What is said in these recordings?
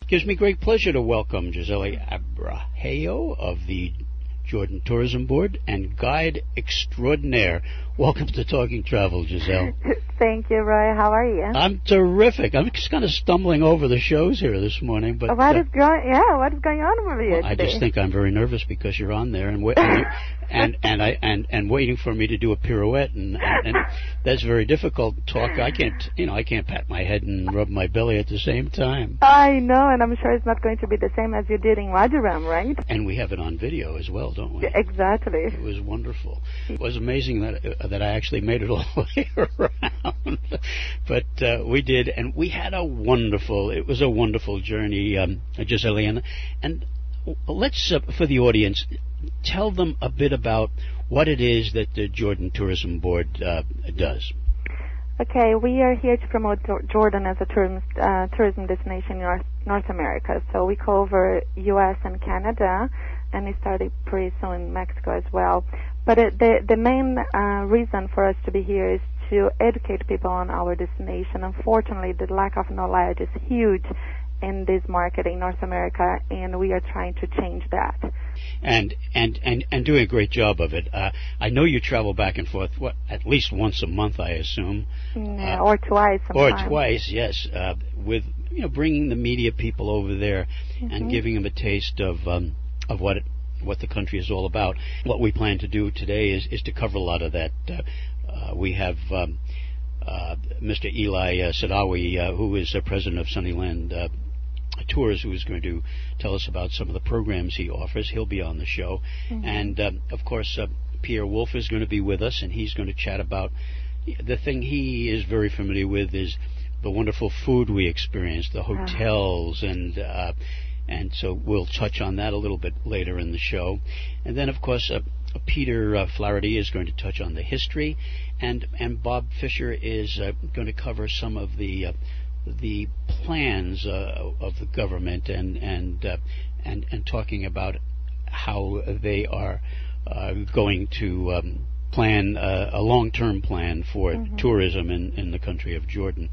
Gives me great pleasure to welcome Gisele Abraheo of the Jordan Tourism Board and guide extraordinaire. Welcome to Talking Travel, Gisele. Thank you, Roy. How are you? I'm terrific. I'm just kind of stumbling over the shows here this morning, but what is going on with you today? I just think I'm very nervous because you're on there and waiting for me to do a pirouette, and that's very difficult to talk. I can't pat my head and rub my belly at the same time. I know, and I'm sure it's not going to be the same as you did in Wajiram, right? And we have it on video as well, don't we? Exactly. It was wonderful. It was amazing that I actually made it all the way around, but we did, and we had a wonderful journey, Gisele, and let's for the audience tell them a bit about what it is that the Jordan Tourism Board does. Okay, we are here to promote Jordan as a tourism destination in North America. So we cover U.S. and Canada, and we started pretty soon in Mexico as well. But the main reason for us to be here is to educate people on our destination. Unfortunately, the lack of knowledge is huge in this market in North America, and we are trying to change that. And doing a great job of it. I know you travel back and forth, at least once a month, I assume. Or twice sometimes. Or twice, yes, with bringing the media people over there and giving them a taste of what the country is all about. What we plan to do today is to cover a lot of that. We have Mr. Eli Sadawi, who is president of Sunnyland Tours, who is going to tell us about some of the programs he offers. He'll be on the show. And, of course, Pierre Wolf is going to be with us, and he's going to chat about the thing he is very familiar with is the wonderful food we experience, the hotels, and so we'll touch on that a little bit later in the show. And then, of course, Peter Flaherty is going to touch on the history, and Bob Fisher is going to cover some of the plans of the government and talking about how they are going to plan a long-term plan for tourism in the country of Jordan.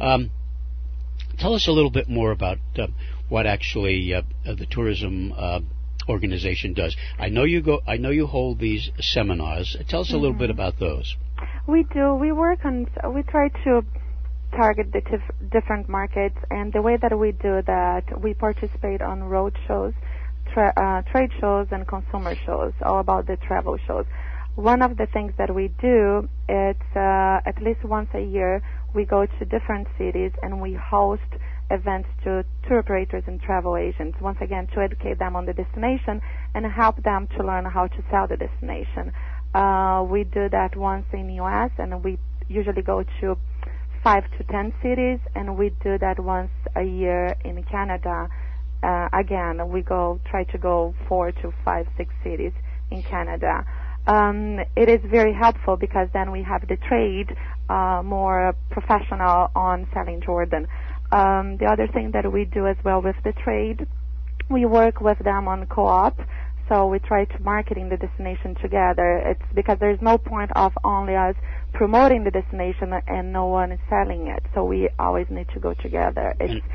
Tell us a little bit more about what actually the tourism organization does. I know you hold these seminars. Tell us a little bit about those. We do. We try to target the different markets, and the way that we do that, we participate on road shows, trade shows, and consumer shows, all about the travel shows. One of the things that we do, it's at least once a year, we go to different cities and we host events to tour operators and travel agents, once again to educate them on the destination and help them to learn how to sell the destination. We do that once in the U.S. and we usually go to 5 to 10 cities, and we do that once a year in Canada. Again, we try to go 4 to 5, 6 cities in Canada. It is very helpful because then we have the trade more professional on selling Jordan. The other thing that we do as well with the trade, we work with them on co-op, so we try to marketing the destination together. It's because there's no point of only us promoting the destination and no one is selling it, so we always need to go together.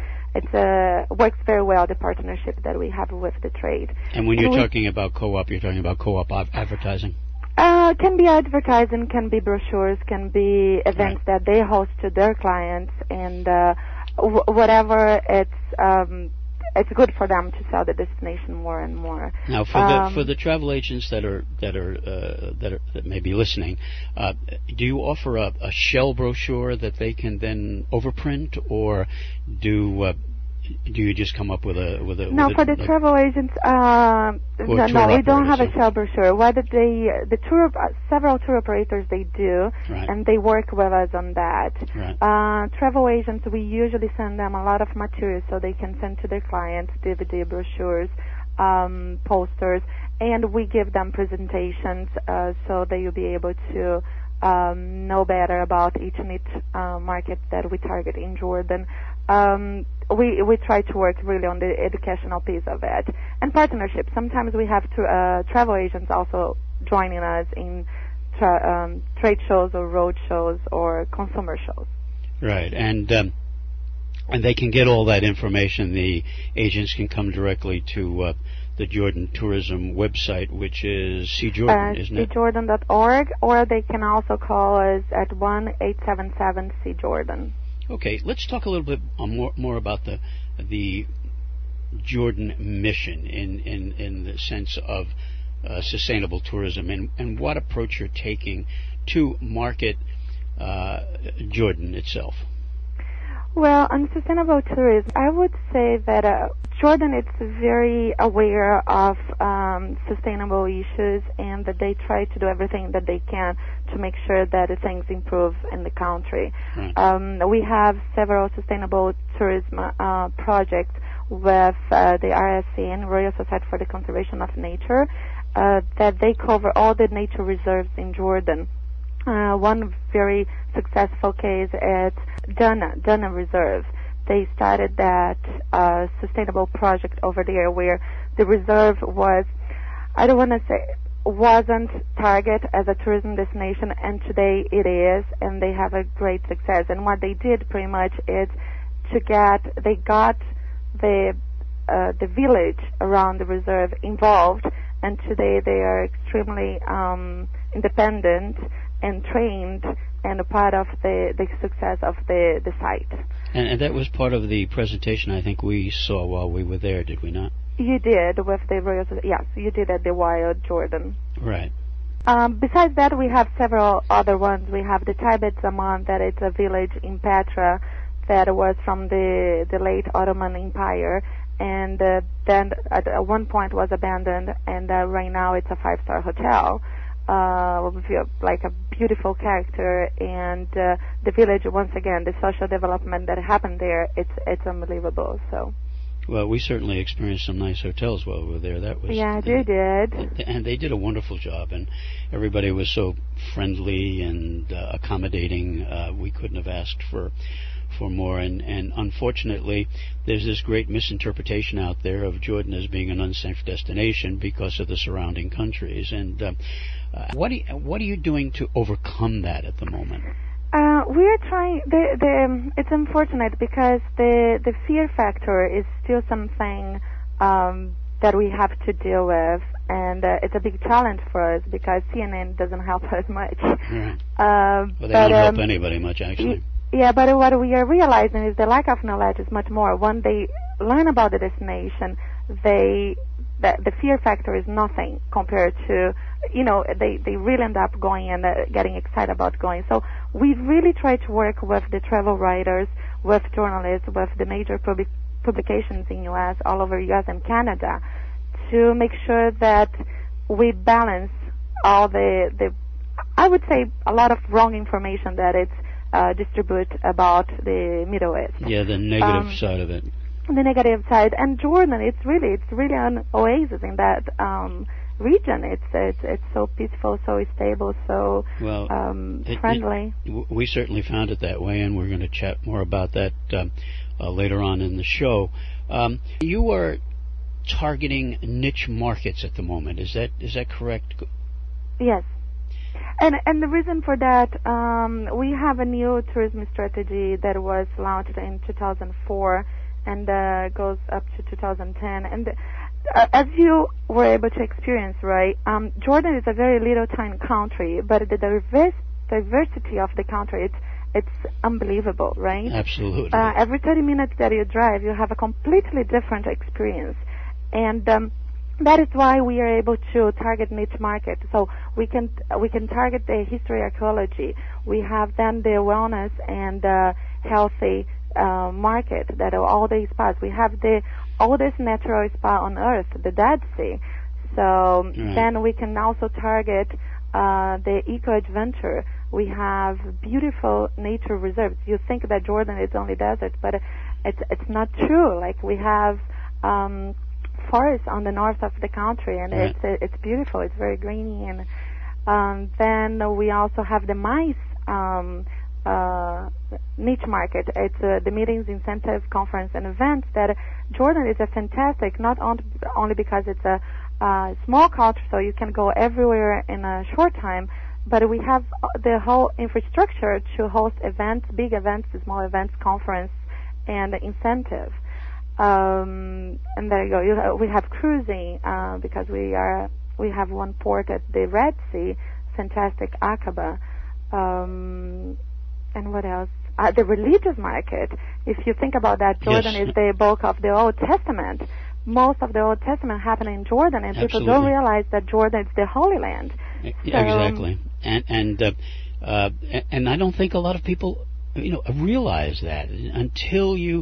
It works very well, the partnership that we have with the trade. And when you're talking about co-op, you're talking about co-op advertising? Can be advertising, can be brochures, can be events that they host to their clients, and whatever. It's good for them to sell the destination more and more. Now, for the travel agents that may be listening, do you offer a shell brochure that they can then overprint, or do you just come up with a No, for the travel agents, no, we don't have a shell brochure. What several tour operators they do, and they work with us on that. Travel agents, we usually send them a lot of material so they can send to their clients DVD brochures, posters, and we give them presentations so they will be able to know better about each market that we target in Jordan. We try to work really on the educational piece of it. And partnerships. Sometimes we have travel agents also joining us in trade shows or road shows or consumer shows. Right. And And they can get all that information. The agents can come directly to the Jordan Tourism website, which is CJordan, isn't it? CJordan.org, or they can also call us at 1-877-CJordan. Okay, let's talk a little bit more about the Jordan mission in the sense of sustainable tourism and what approach you're taking to market Jordan itself. Well, on sustainable tourism, I would say that Jordan is very aware of sustainable issues, and that they try to do everything that they can to make sure that things improve in the country. Right. We have several sustainable tourism projects with the RSN, Royal Society for the Conservation of Nature, that they cover all the nature reserves in Jordan. One very successful case is Dana Reserve. They started that sustainable project over there where the reserve was, I don't want to say, wasn't targeted as a tourism destination, and today it is, and they have a great success. And what they did pretty much is they got the village around the reserve involved, and today they are extremely independent and trained and a part of the success of the site. And that was part of the presentation I think we saw while we were there, did we not? You did with the Royal, yes, you did at the Wild Jordan. Right. Besides that, we have several other ones. We have the Tibet Zaman, that is a village in Petra that was from the late Ottoman Empire, and then at one point was abandoned, and right now it's a 5-star hotel. Like a beautiful character, and the village, once again, the social development that happened there, it's unbelievable. So. Well, we certainly experienced some nice hotels while we were there. That was you did. And they did a wonderful job, and everybody was so friendly and accommodating. We couldn't have asked for more, and unfortunately there's this great misinterpretation out there of Jordan as being an unsafe destination because of the surrounding countries. And what are you doing to overcome that at the moment? We're trying. It's unfortunate because the fear factor is still something that we have to deal with, and it's a big challenge for us because CNN doesn't help us much. Right. Well, they don't help anybody much, actually. Yeah, but what we are realizing is the lack of knowledge is much more. When they learn about the destination, the fear factor is nothing compared to, they really end up going and getting excited about going. So we've really tried to work with the travel writers, with journalists, with the major publications in U.S., all over U.S. and Canada, to make sure that we balance all the I would say a lot of wrong information that it's distribute about the Middle East. Yeah, the negative side of it. The negative side, and Jordan, it's really an oasis in that region. It's so peaceful, so stable, so friendly. We certainly found it that way, and we're going to chat more about that later on in the show. You are targeting niche markets at the moment. Is that correct? Yes. And the reason for that, we have a new tourism strategy that was launched in 2004 and goes up to 2010. And as you were able to experience, right, Jordan is a very little tiny country, but the diversity of the country, it's unbelievable, right? Absolutely. Every 30 minutes that you drive, you have a completely different experience. And that is why we are able to target niche market. So we can target the history archaeology. We have then the wellness and healthy market that are all the spas. We have the oldest natural spa on earth, the Dead Sea. So then we can also target the eco-adventure. We have beautiful nature reserves. You think that Jordan is only desert, but it's not true. Like we have forests on the north of the country, and it's beautiful. It's very greeny, and then we also have the mice niche market. It's the meetings, incentives, conference, and events. That Jordan is a fantastic, not only because it's a small culture, so you can go everywhere in a short time, but we have the whole infrastructure to host events, big events, small events, conference, and incentive. And there you go. We have cruising because we have one port at the Red Sea, fantastic Aqaba. And what else? The religious market. If you think about that, Jordan is the bulk of the Old Testament. Most of the Old Testament happened in Jordan, and people don't realize that Jordan is the Holy Land. So, exactly. And I don't think a lot of people, realize that until you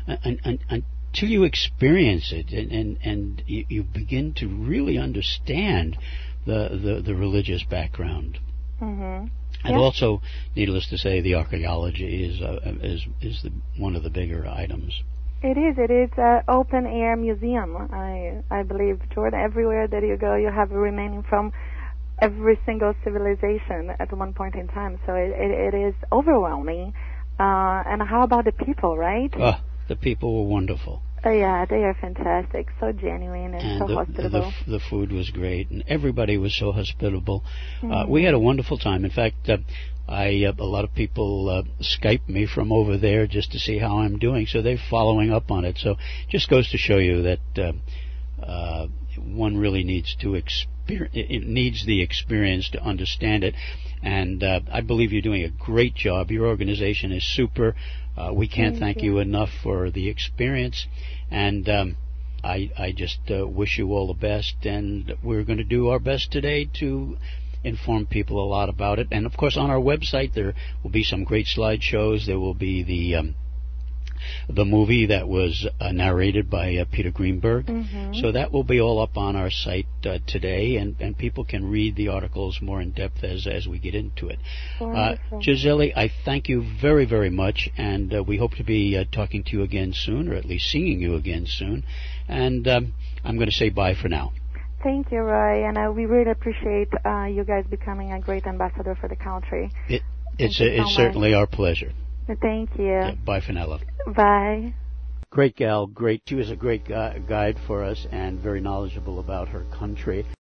experience it and you begin to really understand the religious background. Mm-hmm. And also, needless to say, the archaeology is one of the bigger items. It is an open air museum. I believe, Jordan, everywhere that you go, you have remaining from every single civilization at one point in time. So it is overwhelming. And how about the people, right? The people were wonderful. Yeah, they are fantastic, so genuine and so hospitable. The food was great, and everybody was so hospitable. We had a wonderful time. In fact, a lot of people Skype me from over there just to see how I'm doing, so they're following up on it. So it just goes to show you that one really needs to needs the experience to understand it. And I believe you're doing a great job. Your organization is super. We can't thank you enough for the experience. And I just wish you all the best. And we're going to do our best today to inform people a lot about it. And, of course, on our website there will be some great slideshows. There will be the movie that was narrated by Peter Greenberg. Mm-hmm. So that will be all up on our site today, and people can read the articles more in depth as we get into it. Gisele, I thank you very, very much, and we hope to be talking to you again soon, or at least seeing you again soon. And I'm going to say bye for now. Thank you, Roy, and we really appreciate you guys becoming a great ambassador for the country. It's certainly our pleasure. Thank you. Yeah, bye for now, love. Bye. Great gal, great. She was a great guide for us and very knowledgeable about her country.